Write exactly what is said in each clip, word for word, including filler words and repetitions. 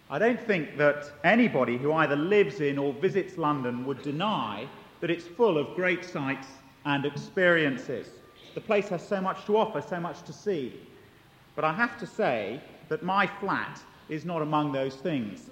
I don't think that anybody who either lives in or visits London would deny that it's full of great sights and experiences. The place has so much to offer, so much to see. But I have to say that my flat is not among those things.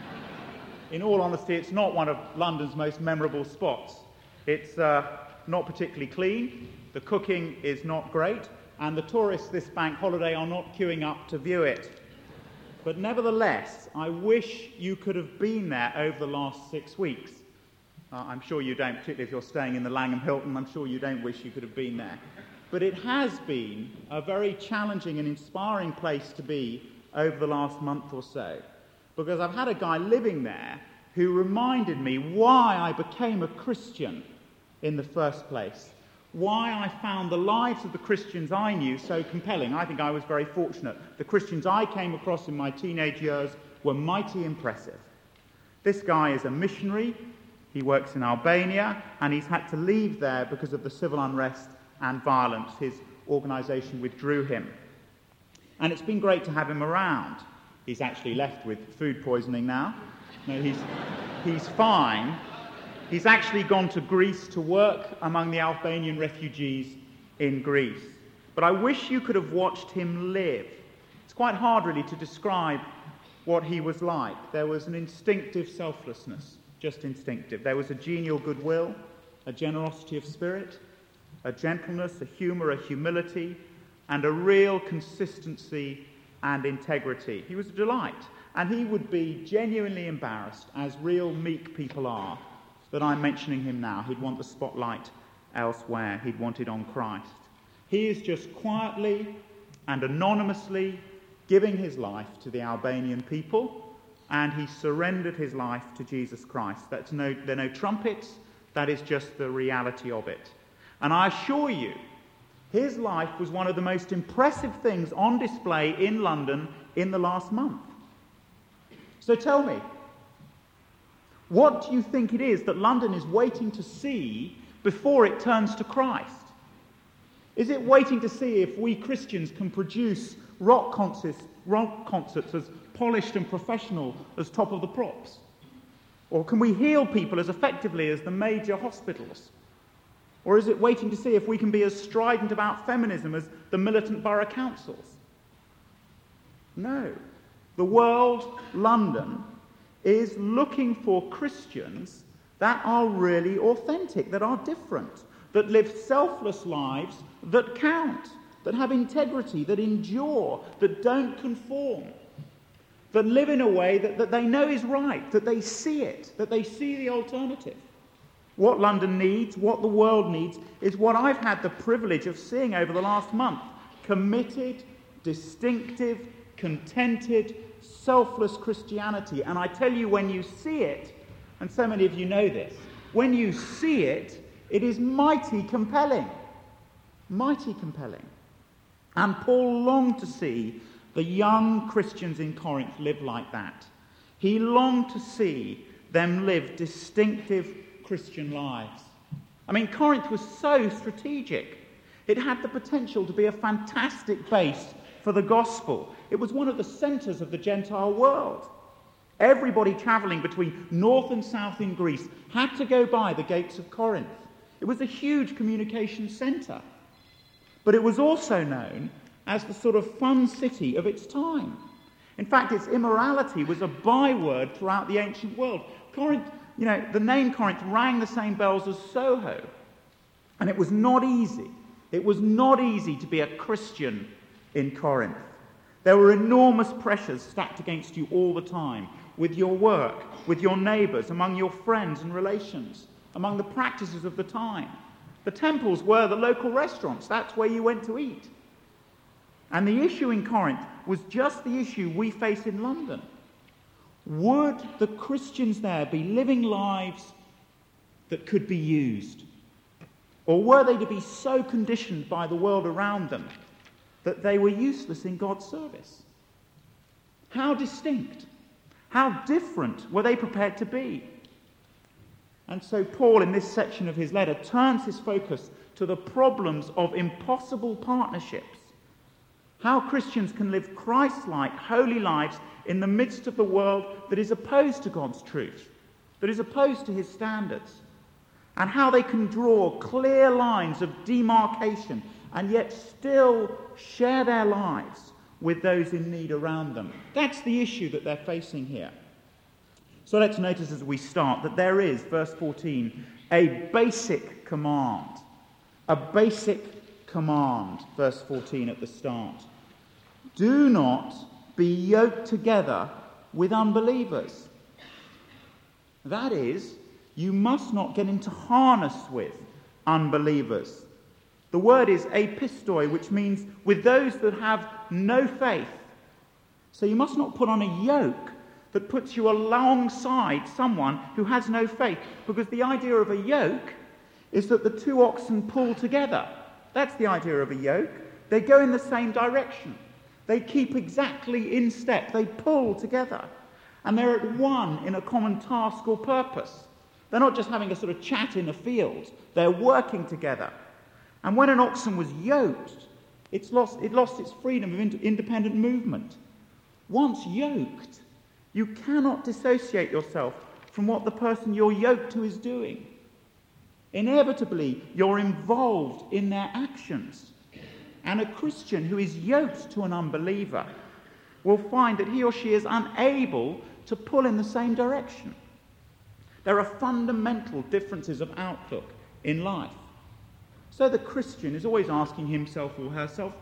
In all honesty, it's not one of London's most memorable spots. It's uh, not particularly clean, the cooking is not great, and the tourists this bank holiday are not queuing up to view it. But nevertheless, I wish you could have been there over the last six weeks. Uh, I'm sure you don't, particularly if you're staying in the Langham Hilton, I'm sure you don't wish you could have been there. But it has been a very challenging and inspiring place to be over the last month or so, because I've had a guy living there who reminded me why I became a Christian in the first place, why I found the lives of the Christians I knew so compelling. I think I was very fortunate. The Christians I came across in my teenage years were mighty impressive. This guy is a missionary. He works in Albania, and he's had to leave there because of the civil unrest and violence. His organisation withdrew him. And it's been great to have him around. He's actually left with food poisoning now. No, he's, he's fine. He's actually gone to Greece to work among the Albanian refugees in Greece. But I wish you could have watched him live. It's quite hard, really, to describe what he was like. There was an instinctive selflessness, just instinctive. There was a genial goodwill, a generosity of spirit, a gentleness, a humour, a humility, and a real consistency and integrity. He was a delight, and he would be genuinely embarrassed, as real meek people are, that I'm mentioning him now. He'd want the spotlight elsewhere. He'd want it on Christ. He is just quietly and anonymously giving his life to the Albanian people, and he surrendered his life to Jesus Christ. That's no, there are no trumpets. That is just the reality of it. And I assure you, his life was one of the most impressive things on display in London in the last month. So tell me, what do you think it is that London is waiting to see before it turns to Christ? Is it waiting to see if we Christians can produce rock concerts, rock concerts as polished and professional as Top of the Props? Or can we heal people as effectively as the major hospitals? Or is it waiting to see if we can be as strident about feminism as the militant borough councils? No. The world, London, is looking for Christians that are really authentic, that are different, that live selfless lives that count, that have integrity, that endure, that don't conform, that live in a way that, that they know is right, that they see it, that they see the alternative. What London needs, what the world needs, is what I've had the privilege of seeing over the last month. Committed, distinctive, contented, selfless Christianity. And I tell you, when you see it, and so many of you know this, when you see it, it is mighty compelling. Mighty compelling. And Paul longed to see the young Christians in Corinth live like that. He longed to see them live distinctive Christian lives. I mean, Corinth was so strategic. It had the potential to be a fantastic base for the gospel. It was one of the centres of the Gentile world. Everybody travelling between north and south in Greece had to go by the gates of Corinth. It was a huge communication centre. But it was also known as the sort of fun city of its time. In fact, its immorality was a byword throughout the ancient world. Corinth, you know, the name Corinth rang the same bells as Soho. And it was not easy. It was not easy to be a Christian in Corinth. There were enormous pressures stacked against you all the time, with your work, with your neighbours, among your friends and relations, among the practices of the time. The temples were the local restaurants. That's where you went to eat. And the issue in Corinth was just the issue we face in London. Would the Christians there be living lives that could be used? Or were they to be so conditioned by the world around them that they were useless in God's service? How distinct, how different were they prepared to be? And so Paul, in this section of his letter, turns his focus to the problems of impossible partnerships. How Christians can live Christ-like, holy lives in the midst of the world that is opposed to God's truth, that is opposed to his standards, and how they can draw clear lines of demarcation and yet still share their lives with those in need around them. That's the issue that they're facing here. So let's notice as we start that there is, verse fourteen, a basic command. A basic command, verse fourteen at the start. Do not be yoked together with unbelievers. That is, you must not get into harness with unbelievers. The word is apistoi, which means with those that have no faith. So you must not put on a yoke that puts you alongside someone who has no faith, because the idea of a yoke is that the two oxen pull together. That's the idea of a yoke. They go in the same direction. They keep exactly in step. They pull together. And they're at one in a common task or purpose. They're not just having a sort of chat in a field. They're working together. And when an oxen was yoked, it's lost, it lost its freedom of ind- independent movement. Once yoked, you cannot dissociate yourself from what the person you're yoked to is doing. Inevitably, you're involved in their actions. And a Christian who is yoked to an unbeliever will find that he or she is unable to pull in the same direction. There are fundamental differences of outlook in life. So the Christian is always asking himself or herself,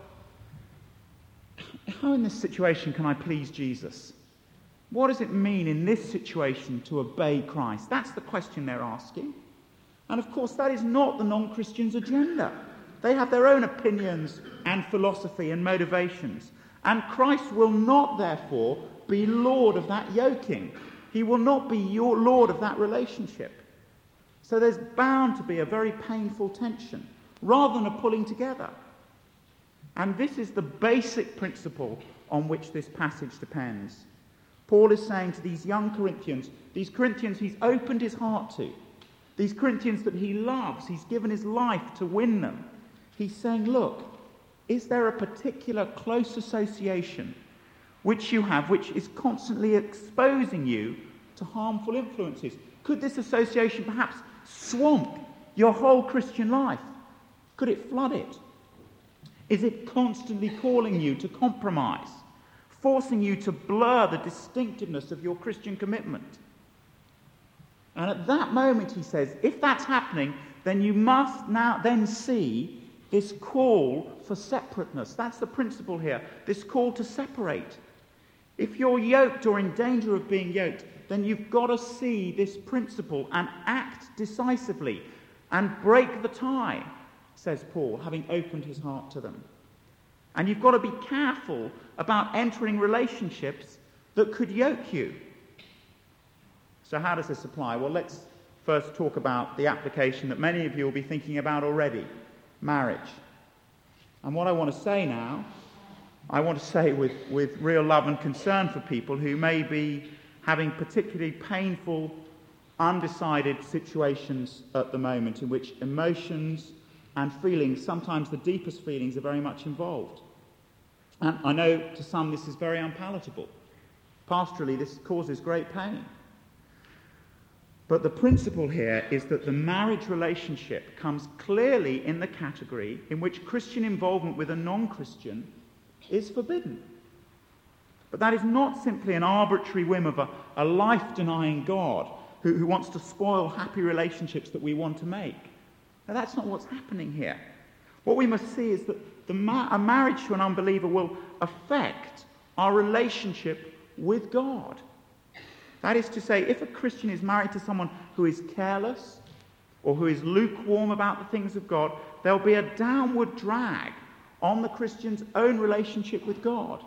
how in this situation can I please Jesus? What does it mean in this situation to obey Christ? That's the question they're asking. And of course, that is not the non-Christian's agenda. They have their own opinions and philosophy and motivations. And Christ will not, therefore, be Lord of that yoking. He will not be your Lord of that relationship. So there's bound to be a very painful tension, rather than a pulling together. And this is the basic principle on which this passage depends. Paul is saying to these young Corinthians, these Corinthians he's opened his heart to, these Corinthians that he loves, he's given his life to win them. He's saying, look, is there a particular close association which you have, which is constantly exposing you to harmful influences? Could this association perhaps swamp your whole Christian life? Could it flood it? Is it constantly calling you to compromise, forcing you to blur the distinctiveness of your Christian commitment? And at that moment, he says, if that's happening, then you must now then see this call for separateness. That's the principle here, this call to separate. If you're yoked or in danger of being yoked, then you've got to see this principle and act decisively and break the tie, says Paul, having opened his heart to them. And you've got to be careful about entering relationships that could yoke you. So how does this apply? Well, let's first talk about the application that many of you will be thinking about already, marriage. And what I want to say now, I want to say with, with real love and concern for people who may be having particularly painful, undecided situations at the moment in which emotions and feelings, sometimes the deepest feelings, are very much involved. And I know to some this is very unpalatable. Pastorally, this causes great pain. But the principle here is that the marriage relationship comes clearly in the category in which Christian involvement with a non-Christian is forbidden. But that is not simply an arbitrary whim of a, a life-denying God who, who wants to spoil happy relationships that we want to make. Now, that's not what's happening here. What we must see is that the ma- a marriage to an unbeliever will affect our relationship with God. That is to say, if a Christian is married to someone who is careless or who is lukewarm about the things of God, there'll be a downward drag on the Christian's own relationship with God.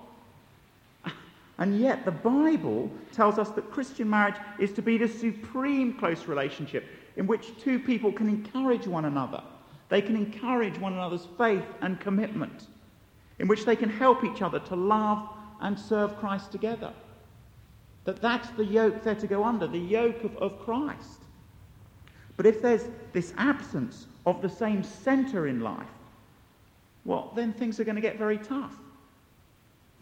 And yet the Bible tells us that Christian marriage is to be the supreme close relationship in which two people can encourage one another. They can encourage one another's faith and commitment, in which they can help each other to love and serve Christ together. That that's the yoke they're to go under, the yoke of, of Christ. But if there's this absence of the same centre in life, well, then things are going to get very tough.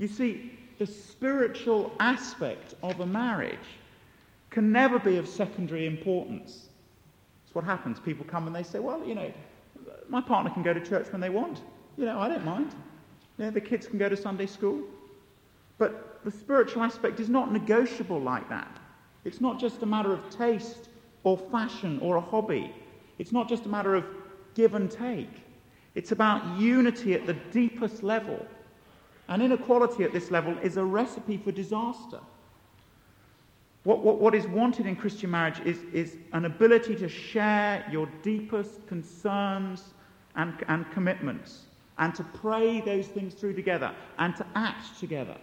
You see, the spiritual aspect of a marriage can never be of secondary importance. It's what happens. People come and they say, well, you know, my partner can go to church when they want. You know, I don't mind. You know, the kids can go to Sunday school. But the spiritual aspect is not negotiable like that. It's not just a matter of taste or fashion or a hobby. It's not just a matter of give and take. It's about unity at the deepest level. And inequality at this level is a recipe for disaster. What, what, what is wanted in Christian marriage is, is an ability to share your deepest concerns and, and commitments, and to pray those things through together, and to act together.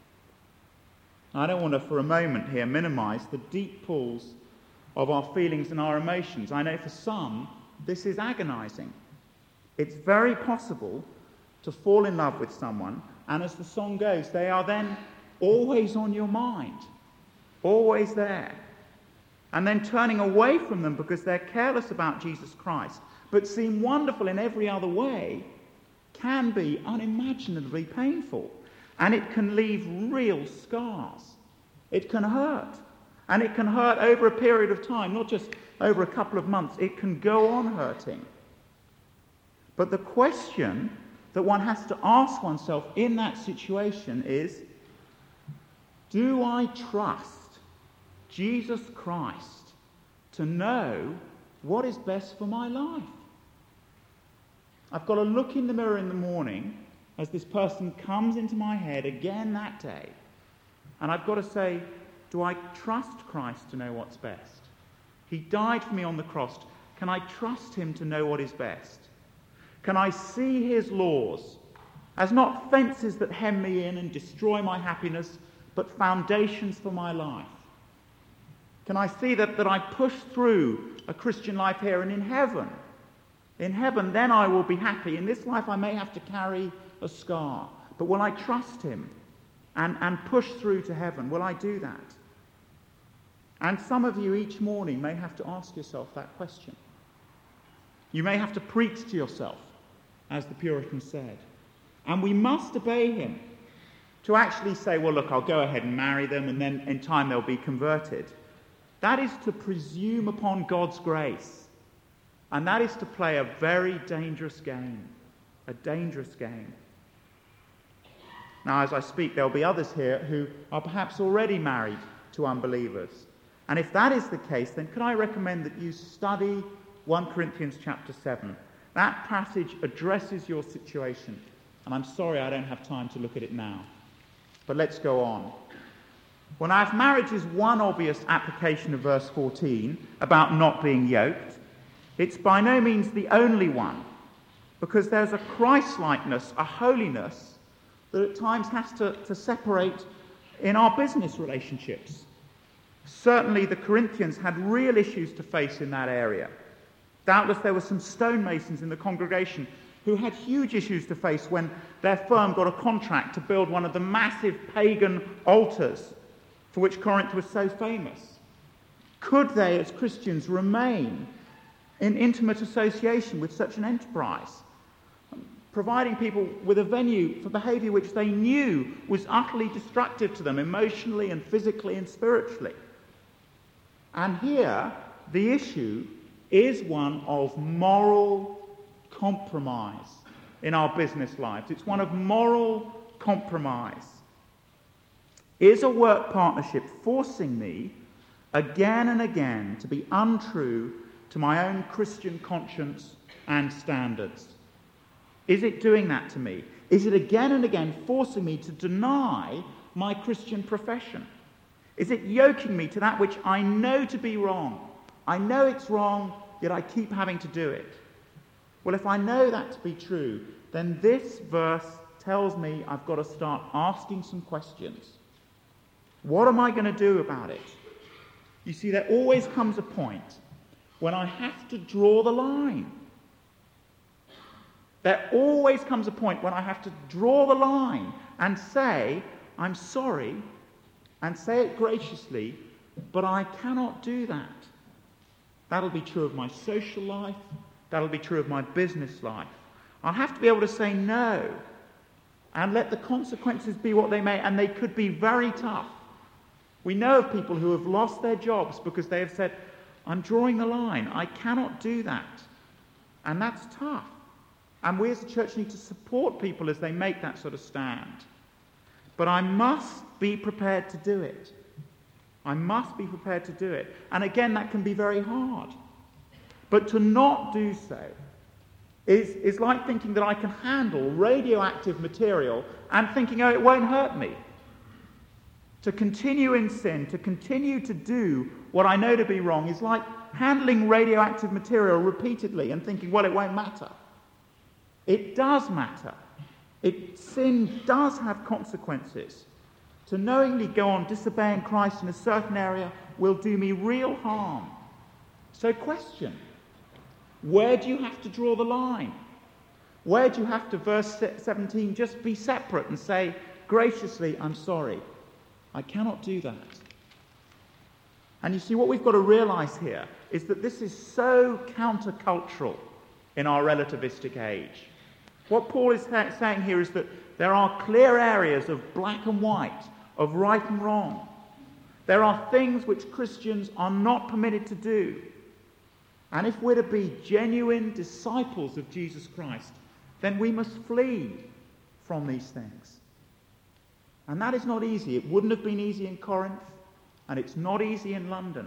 I don't want to for a moment here minimize the deep pulls of our feelings and our emotions. I know for some this is agonizing. It's very possible to fall in love with someone, and as the song goes, they are then always on your mind, always there. And then turning away from them because they're careless about Jesus Christ, but seem wonderful in every other way, can be unimaginably painful. And it can leave real scars. It can hurt. And it can hurt over a period of time, not just over a couple of months. It can go on hurting. But the question that one has to ask oneself in that situation is, do I trust Jesus Christ to know what is best for my life? I've got to look in the mirror in the morning as this person comes into my head again that day, and I've got to say, do I trust Christ to know what's best? He died for me on the cross. Can I trust him to know what is best? Can I see his laws as not fences that hem me in and destroy my happiness, but foundations for my life? Can I see that, that I push through a Christian life here, and in heaven, in heaven, then I will be happy. In this life I may have to carry a scar, but will I trust him and, and push through to heaven? Will I do that? And some of you each morning may have to ask yourself that question. You may have to preach to yourself, as the Puritans said. And we must obey him to actually say, well, look, I'll go ahead and marry them, and then in time they'll be converted. That is to presume upon God's grace. And that is to play a very dangerous game. A dangerous game. Now, as I speak, there'll be others here who are perhaps already married to unbelievers. And if that is the case, then could I recommend that you study First Corinthians chapter seven. That passage addresses your situation. And I'm sorry I don't have time to look at it now. But let's go on. Well, now, if marriage is one obvious application of verse fourteen about not being yoked, it's by no means the only one, because there's a Christ-likeness, a holiness, that at times has to, to separate in our business relationships. Certainly the Corinthians had real issues to face in that area. Doubtless there were some stonemasons in the congregation who had huge issues to face when their firm got a contract to build one of the massive pagan altars for which Corinth was so famous. Could they, as Christians, remain in intimate association with such an enterprise, providing people with a venue for behaviour which they knew was utterly destructive to them emotionally and physically and spiritually? And here, the issue is one of moral compromise in our business lives. It's one of moral compromise. Is a work partnership forcing me again and again to be untrue to my own Christian conscience and standards? Is it doing that to me? Is it again and again forcing me to deny my Christian profession? Is it yoking me to that which I know to be wrong? I know it's wrong, yet I keep having to do it. Well, if I know that to be true, then this verse tells me I've got to start asking some questions. What am I going to do about it? You see, there always comes a point when I have to draw the line. There always comes a point when I have to draw the line and say, I'm sorry, and say it graciously, but I cannot do that. That'll be true of my social life. That'll be true of my business life. I'll have to be able to say no. and let the consequences be what they may, and they could be very tough. We know of people who have lost their jobs because they have said, I'm drawing the line. I cannot do that. And that's tough. And we as a church need to support people as they make that sort of stand. But I must be prepared to do it. I must be prepared to do it. And again, that can be very hard. But to not do so is, is like thinking that I can handle radioactive material and thinking, oh, it won't hurt me. To continue in sin, to continue to do what I know to be wrong, is like handling radioactive material repeatedly and thinking, well, it won't matter. It does matter. It, sin does have consequences. To knowingly go on disobeying Christ in a certain area will do me real harm. So question, where do you have to draw the line? Where do you have to, verse seventeen, just be separate and say, graciously, I'm sorry. I cannot do that. And you see, what we've got to realize here is that this is so countercultural in our relativistic age. What Paul is ha- saying here is that there are clear areas of black and white, of right and wrong. There are things which Christians are not permitted to do. And if we're to be genuine disciples of Jesus Christ, then we must flee from these things. And that is not easy. It wouldn't have been easy in Corinth, and it's not easy in London.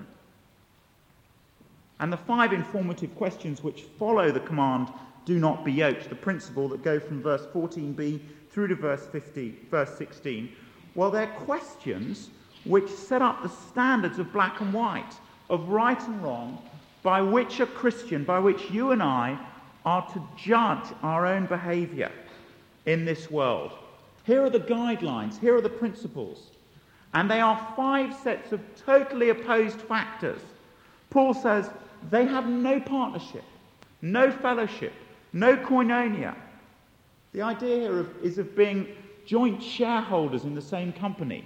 And the five informative questions which follow the command, do not be yoked, the principle that go from verse fourteen b through to verse fifteen, verse sixteen, well, they're questions which set up the standards of black and white, of right and wrong, by which a Christian, by which you and I are to judge our own behaviour in this world. Here are the guidelines, here are the principles. And they are five sets of totally opposed factors. Paul says they have no partnership, no fellowship, no koinonia. The idea here of, is of being joint shareholders in the same company,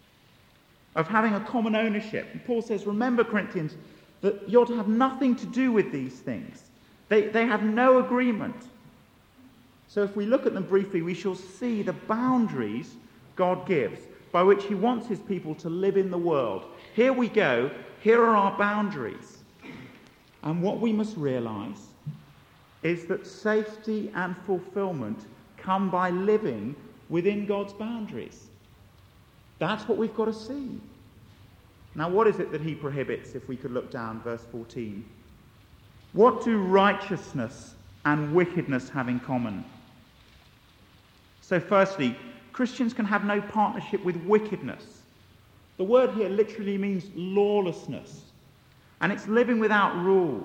of having a common ownership. And Paul says, remember, Corinthians, that you're to have nothing to do with these things. They, they have no agreement. So if we look at them briefly, we shall see the boundaries God gives by which he wants his people to live in the world. Here we go. Here are our boundaries. And what we must realize is that safety and fulfillment come by living within God's boundaries. That's what we've got to see. Now, what is it that he prohibits, if we could look down, verse fourteen? What do righteousness and wickedness have in common? So firstly, Christians can have no partnership with wickedness. The word here literally means lawlessness, and it's living without rule.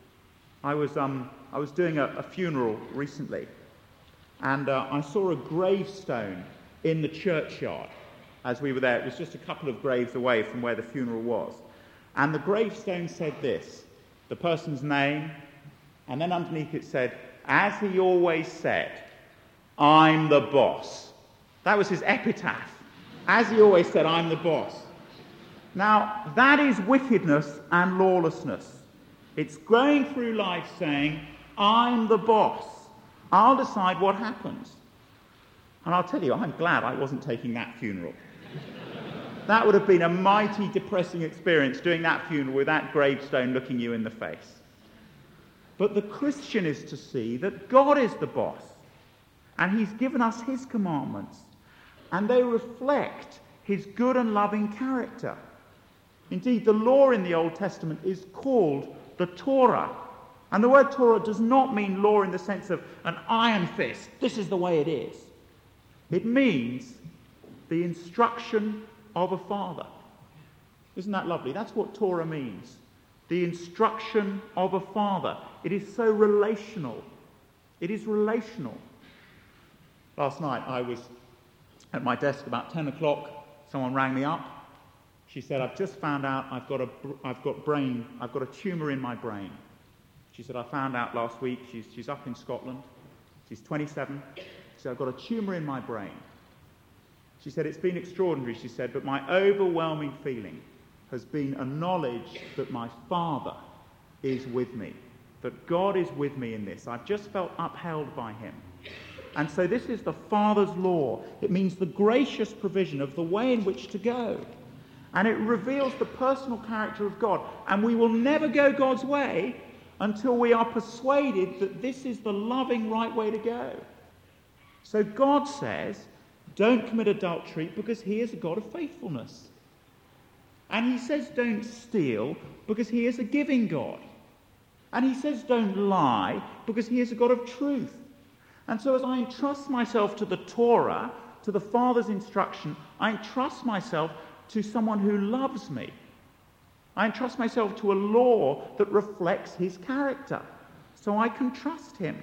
I was um I was doing a, a funeral recently, and uh, I saw a gravestone in the churchyard as we were there. It was just a couple of graves away from where the funeral was, and the gravestone said this, the person's name, and then underneath it said, as he always said, I'm the boss. That was his epitaph. As he always said, I'm the boss. Now, that is wickedness and lawlessness. It's going through life saying, I'm the boss. I'll decide what happens. And I'll tell you, I'm glad I wasn't taking that funeral. That would have been a mighty depressing experience, doing that funeral with that gravestone looking you in the face. But the Christian is to see that God is the boss, and he's given us his commandments, and they reflect his good and loving character. Indeed, the law in the Old Testament is called the Torah. And the word Torah does not mean law in the sense of an iron fist. This is the way it is. It means the instruction of a father. Isn't that lovely? That's what Torah means. The instruction of a father. It is so relational. It is relational. Last night I was at my desk about ten o'clock. Someone rang me up. She said, I've just found out I've got a, I've got brain, I've got a tumour in my brain. She said, I found out last week. She's, she's up in Scotland. She's twenty-seven. She said, I've got a tumour in my brain. She said, it's been extraordinary, she said, but my overwhelming feeling has been a knowledge that my Father is with me, that God is with me in this. I've just felt upheld by him. And so this is the Father's law. It means the gracious provision of the way in which to go. And it reveals the personal character of God. And we will never go God's way until we are persuaded that this is the loving, right way to go. So God says, don't commit adultery because he is a God of faithfulness. And he says, don't steal because he is a giving God. And he says, don't lie because he is a God of truth. And so as I entrust myself to the Torah, to the Father's instruction, I entrust myself to someone who loves me. I entrust myself to a law that reflects his character, so I can trust him.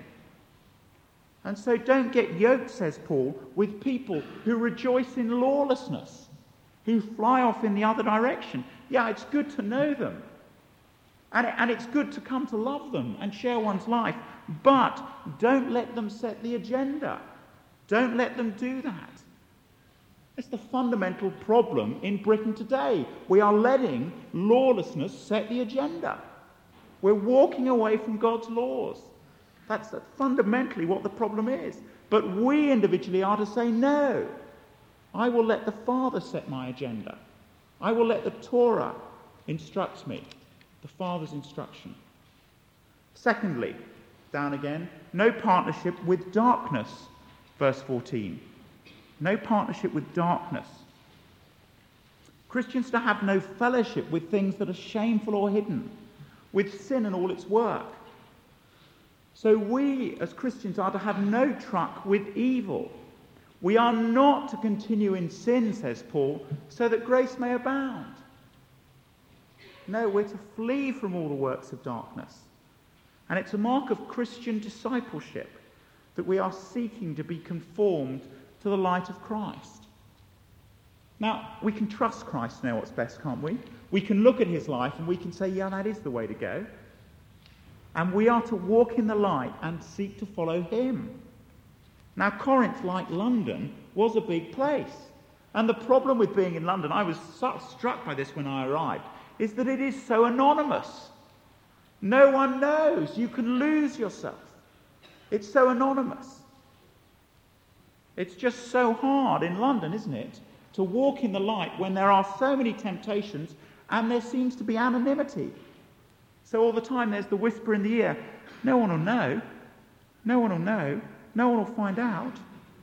And so don't get yoked, says Paul, with people who rejoice in lawlessness, who fly off in the other direction. Yeah, it's good to know them. And, it, and it's good to come to love them and share one's life. But don't let them set the agenda. Don't let them do that. It's the fundamental problem in Britain today. We are letting lawlessness set the agenda. We're walking away from God's laws. That's fundamentally what the problem is. But we individually are to say, no, I will let the Father set my agenda. I will let the Torah instruct me, the Father's instruction. Secondly, down again, no partnership with darkness, verse fourteen. No partnership with darkness. Christians to have no fellowship with things that are shameful or hidden, with sin and all its work. So we, as Christians, are to have no truck with evil. We are not to continue in sin, says Paul, so that grace may abound. No, we're to flee from all the works of darkness. And it's a mark of Christian discipleship that we are seeking to be conformed to the light of Christ. Now, we can trust Christ to know what's best, can't we? We can look at his life and we can say, yeah, that is the way to go. And we are to walk in the light and seek to follow him. Now, Corinth, like London, was a big place. And the problem with being in London, I was so struck by this when I arrived, is that it is so anonymous. No one knows. You can lose yourself. It's so anonymous. It's just so hard in London, isn't it, to walk in the light when there are so many temptations and there seems to be anonymity. So all the time there's the whisper in the ear, no one will know, no one will know, no one will find out.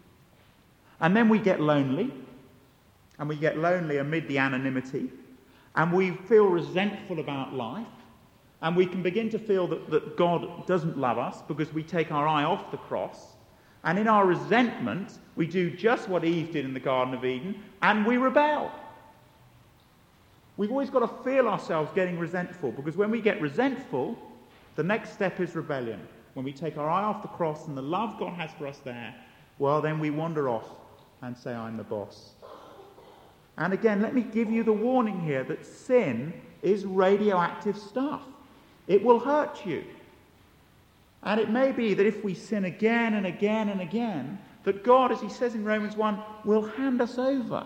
And then we get lonely, and we get lonely amid the anonymity, and we feel resentful about life, and we can begin to feel that, that God doesn't love us because we take our eye off the cross. And in our resentment, we do just what Eve did in the Garden of Eden, and we rebel. We've always got to feel ourselves getting resentful, because when we get resentful, the next step is rebellion. When we take our eye off the cross and the love God has for us there, well, then we wander off and say, I'm the boss. And again, let me give you the warning here that sin is radioactive stuff. It will hurt you. And it may be that if we sin again and again and again, that God, as he says in Romans one, will hand us over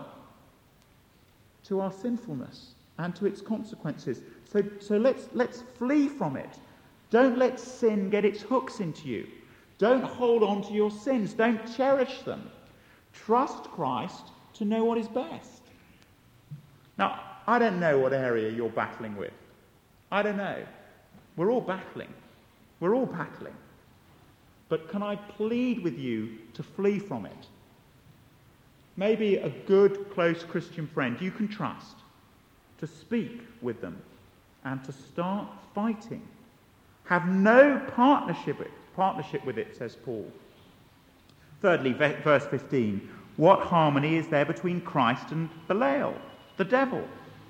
to our sinfulness and to its consequences. So, so let's, let's flee from it. Don't let sin get its hooks into you. Don't hold on to your sins. Don't cherish them. Trust Christ to know what is best. Now, I don't know what area you're battling with. I don't know. We're all battling. We're all battling. But can I plead with you to flee from it? Maybe a good, close Christian friend you can trust, to speak with them and to start fighting. Have no partnership, partnership with it, says Paul. Thirdly, verse fifteen, what harmony is there between Christ and Belial, the devil?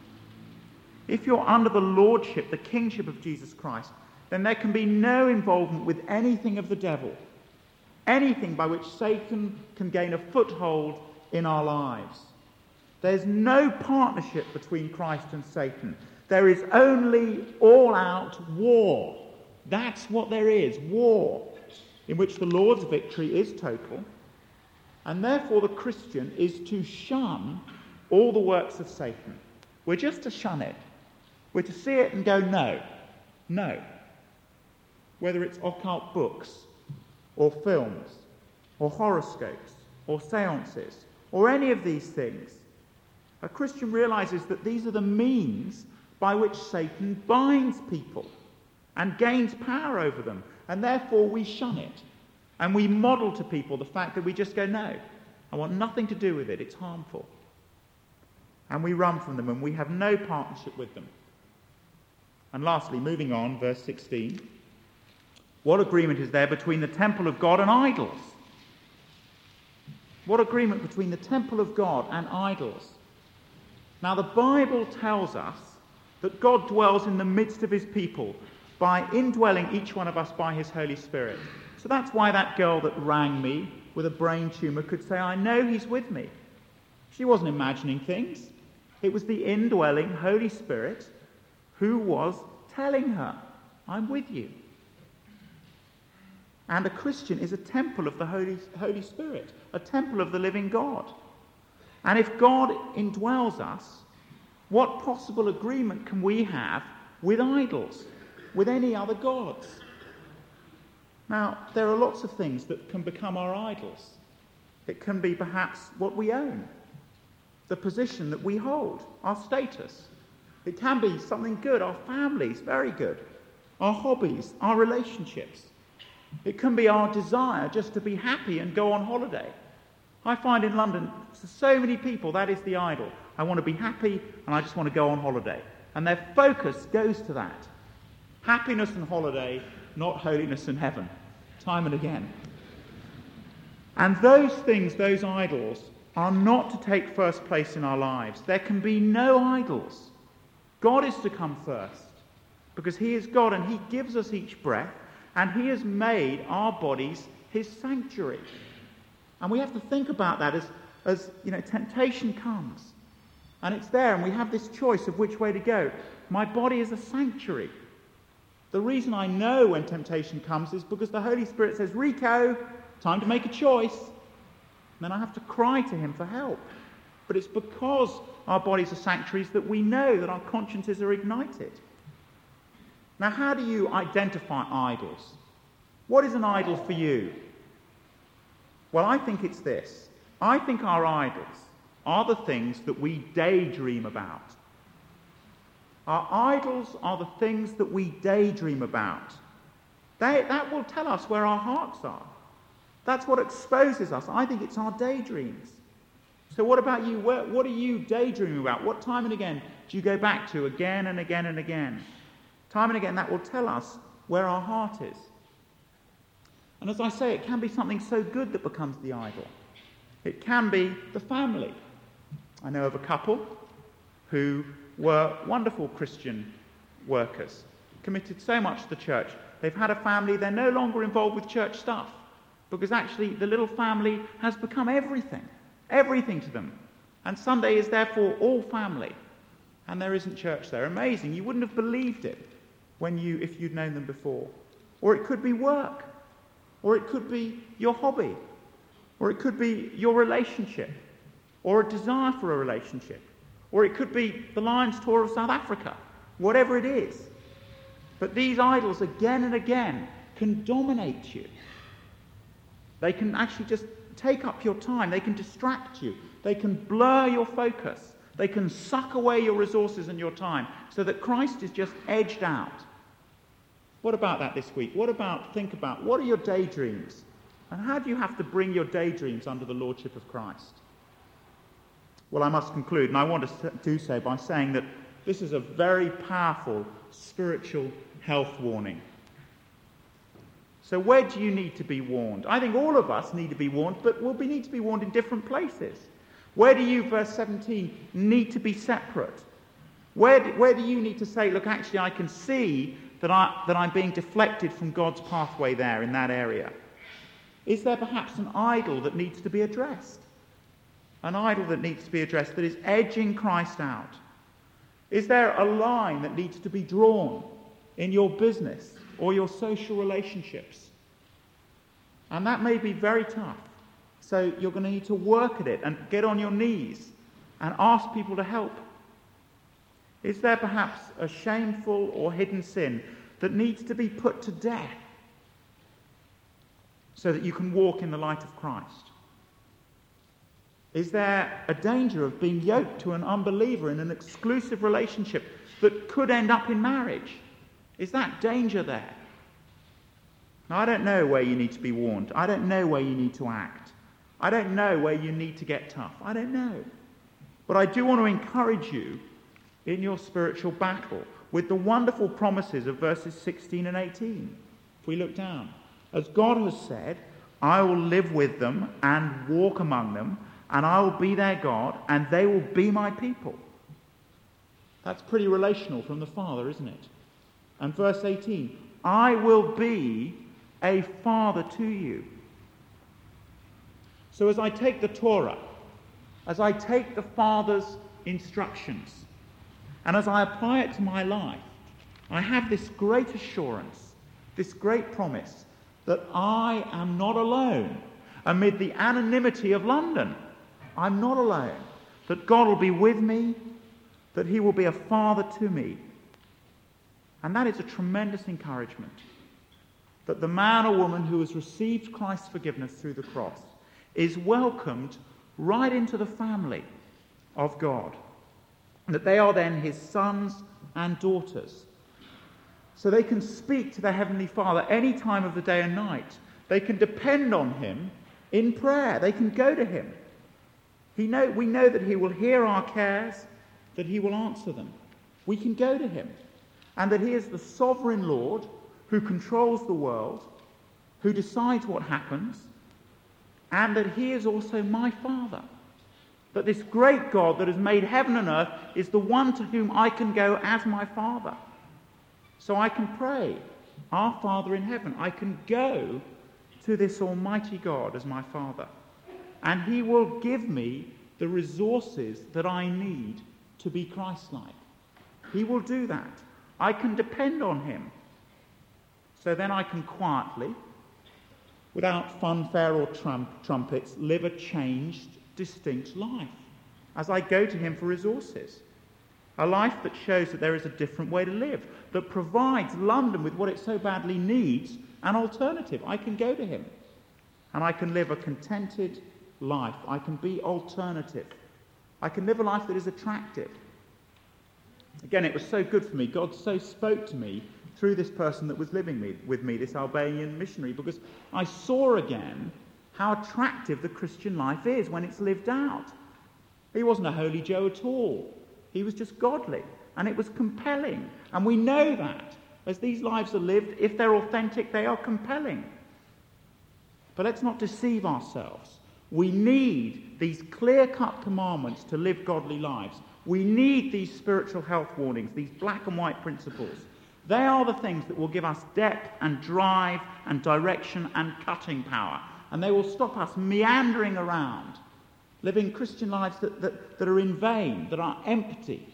If you're under the lordship, the kingship of Jesus Christ, then there can be no involvement with anything of the devil, anything by which Satan can gain a foothold in our lives. There's no partnership between Christ and Satan. There is only all-out war. That's what there is, war, in which the Lord's victory is total. And therefore the Christian is to shun all the works of Satan. We're just to shun it. We're to see it and go, no, no. Whether it's occult books or films or horoscopes, or seances, or any of these things. A Christian realizes that these are the means by which Satan binds people and gains power over them, and therefore we shun it. And we model to people the fact that we just go, no, I want nothing to do with it, it's harmful. And we run from them, and we have no partnership with them. And lastly, moving on, verse sixteen, what agreement is there between the temple of God and idols? What agreement between the temple of God and idols? Now, the Bible tells us that God dwells in the midst of his people by indwelling each one of us by his Holy Spirit. So that's why that girl that rang me with a brain tumour could say, I know he's with me. She wasn't imagining things. It was the indwelling Holy Spirit who was telling her, I'm with you. And a Christian is a temple of the Holy, Holy Spirit, a temple of the living God. And if God indwells us, what possible agreement can we have with idols, with any other gods? Now, there are lots of things that can become our idols. It can be perhaps what we own, the position that we hold, our status. It can be something good, our families, very good, our hobbies, our relationships. It can be our desire just to be happy and go on holiday. I find in London, for so many people, that is the idol. I want to be happy and I just want to go on holiday. And their focus goes to that. Happiness and holiday, not holiness and heaven. Time and again. And those things, those idols, are not to take first place in our lives. There can be no idols. God is to come first, because he is God and he gives us each breath, and he has made our bodies his sanctuary. And we have to think about that as, as you know, temptation comes. And it's there, and we have this choice of which way to go. My body is a sanctuary. The reason I know when temptation comes is because the Holy Spirit says, Rico, time to make a choice. And then I have to cry to him for help. But it's because our bodies are sanctuaries that we know that our consciences are ignited. Now, how do you identify idols? What is an idol for you? Well, I think it's this. I think our idols are the things that we daydream about. Our idols are the things that we daydream about. They, that will tell us where our hearts are. That's what exposes us. I think it's our daydreams. So what about you? Where, what are you daydreaming about? What time and again do you go back to again and again and again? Time and again, that will tell us where our heart is. And as I say, it can be something so good that becomes the idol. It can be the family. I know of a couple who were wonderful Christian workers, committed so much to the church. They've had a family, they're no longer involved with church stuff, because actually the little family has become everything, everything to them. And Sunday is therefore all family, and there isn't church there. Amazing. You wouldn't have believed it when you, if you'd known them before. Or it could be work, or it could be your hobby, or it could be your relationship, or a desire for a relationship, or it could be the Lions Tour of South Africa, whatever it is. But these idols again and again can dominate you. They can actually just take up your time. They can distract you. They can blur your focus. They can suck away your resources and your time so that Christ is just edged out. What about that this week? What about, think about, what are your daydreams? And how do you have to bring your daydreams under the lordship of Christ? Well, I must conclude, and I want to do so by saying that this is a very powerful spiritual health warning. So where do you need to be warned? I think all of us need to be warned, but we'll be, need to be warned in different places. Where do you, verse seventeen, need to be separate? Where do, where do you need to say, look, actually I can see that, I, that I'm being deflected from God's pathway there in that area? Is there perhaps an idol that needs to be addressed? An idol that needs to be addressed that is edging Christ out? Is there a line that needs to be drawn in your business or your social relationships? And that may be very tough. So you're going to need to work at it and get on your knees and ask people to help. Is there perhaps a shameful or hidden sin that needs to be put to death? so that you can walk in the light of Christ? Is there a danger of being yoked to an unbeliever in an exclusive relationship that could end up in marriage? Is that danger there? Now, I don't know where you need to be warned. I don't know where you need to act. I don't know where you need to get tough. I don't know. But I do want to encourage you in your spiritual battle with the wonderful promises of verses sixteen and eighteen. If we look down. As God has said, I will live with them and walk among them, and I will be their God, and they will be my people. That's pretty relational from the Father, isn't it? And verse eighteen, I will be a father to you. So as I take the Torah, as I take the Father's instructions, and as I apply it to my life, I have this great assurance, this great promise, that I am not alone amid the anonymity of London. I'm not alone. That God will be with me, that he will be a father to me. And that is a tremendous encouragement. That the man or woman who has received Christ's forgiveness through the cross is welcomed right into the family of God. And that they are then his sons and daughters. So they can speak to their Heavenly Father any time of the day and night. They can depend on him in prayer. They can go to him. He know, we know that he will hear our cares, that he will answer them. We can go to him. And that he is the sovereign Lord who controls the world, who decides what happens, and that he is also my Father. That this great God that has made heaven and earth is the one to whom I can go as my Father. So I can pray, our Father in heaven. I can go to this almighty God as my Father. And he will give me the resources that I need to be Christ-like. He will do that. I can depend on him. So then I can quietly, without funfair or trump, trumpets, live a changed, distinct life as I go to him for resources. A life that shows that there is a different way to live, that provides London with what it so badly needs, an alternative. I can go to him, and I can live a contented life. I can be alternative. I can live a life that is attractive. Again, it was so good for me. God so spoke to me through this person that was living me, with me, this Albanian missionary, because I saw again how attractive the Christian life is when it's lived out. He wasn't a holy Joe at all. He was just godly, and it was compelling. And we know that. As these lives are lived, if they're authentic, they are compelling. But let's not deceive ourselves. We need these clear-cut commandments to live godly lives. We need these spiritual health warnings, these black and white principles. They are the things that will give us depth and drive and direction and cutting power. And they will stop us meandering around, living Christian lives that, that, that are in vain, that are empty.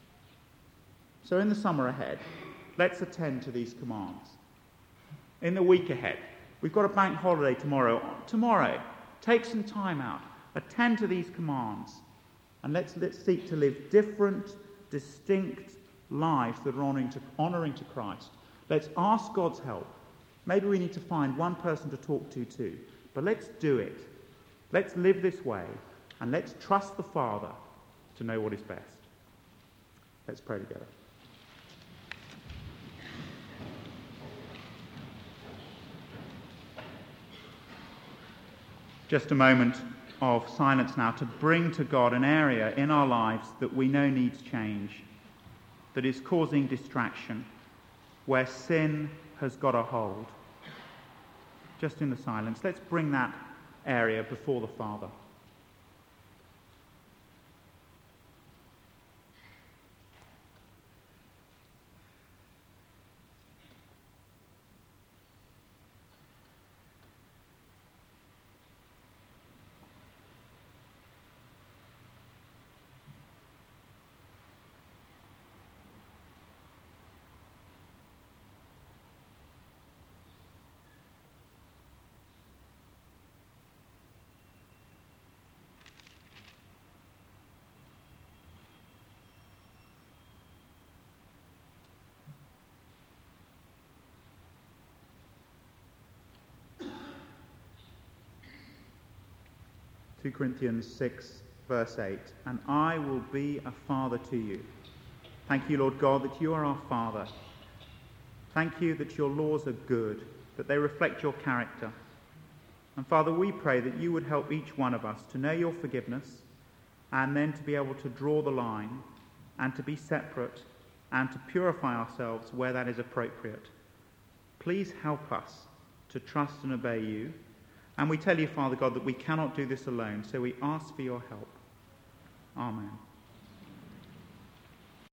So in the summer ahead, let's attend to these commands. In the week ahead, we've got a bank holiday tomorrow. Tomorrow, take some time out, attend to these commands, and let's, let's seek to live different, distinct lives that are honouring to, honouring to Christ. Let's ask God's help. Maybe we need to find one person to talk to too, but let's do it. Let's live this way, and let's trust the Father to know what is best. Let's pray together. Just a moment of silence now to bring to God an area in our lives that we know needs change, that is causing distraction, where sin has got a hold. Just in the silence, let's bring that area before the Father. two Corinthians six, verse eight, and I will be a father to you. Thank you, Lord God, that you are our Father. Thank you that your laws are good, that they reflect your character. And Father, we pray that you would help each one of us to know your forgiveness and then to be able to draw the line and to be separate and to purify ourselves where that is appropriate. Please help us to trust and obey you. And we tell you, Father God, that we cannot do this alone, so we ask for your help. Amen.